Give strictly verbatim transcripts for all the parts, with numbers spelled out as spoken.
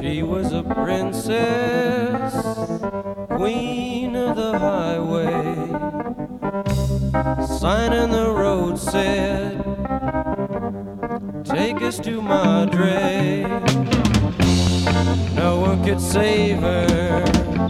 She was a princess, queen of the highway. Sign in the road said, take us to Madre. No one could save her,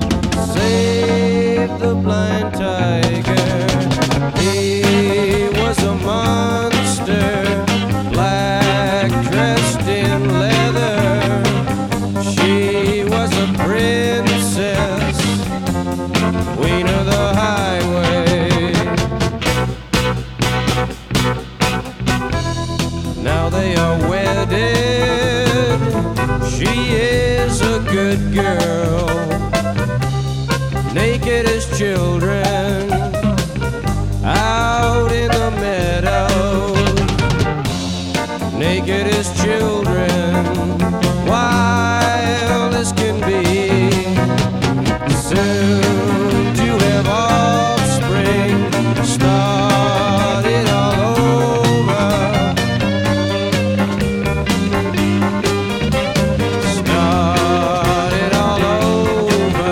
save the blind tiger. He was a monster, black, dressed in leather. She was a princess, queen of the highway. Now they are wedded. She is a good girl, naked as children out in the meadow. Naked as children, wild as can be. Soon to have offspring, start it all over. Start it all over.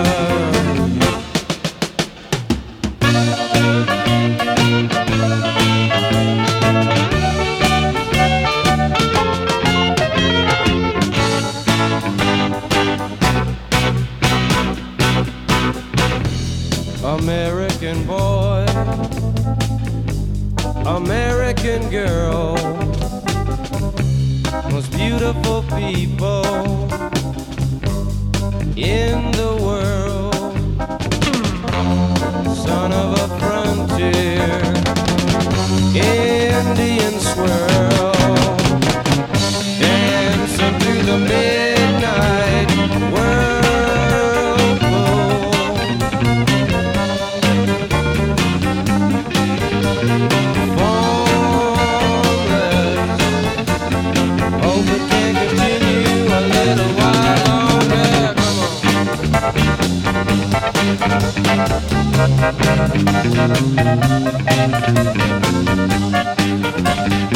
American boy, American girl, most beautiful people in the world. Son of a frontier, Indian swirl, dancing through the midnight whirlpool. Formless, hope it can continue a little while longer. Come on.